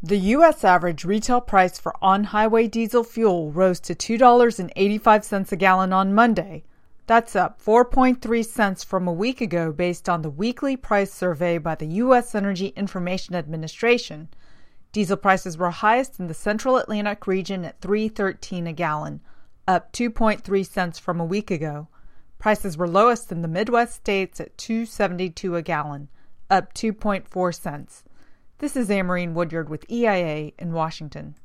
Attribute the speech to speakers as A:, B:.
A: The U.S. average retail price for on-highway diesel fuel rose to $2.85 a gallon on Monday. That's up 4.3 cents from a week ago based on the weekly price survey by the U.S. Energy Information Administration. Diesel prices were highest in the Central Atlantic region at $3.13 a gallon, up 2.3 cents from a week ago. Prices were lowest in the Midwest states at $2.72 a gallon, up 2.4 cents. This is Amarine Woodyard with EIA in Washington.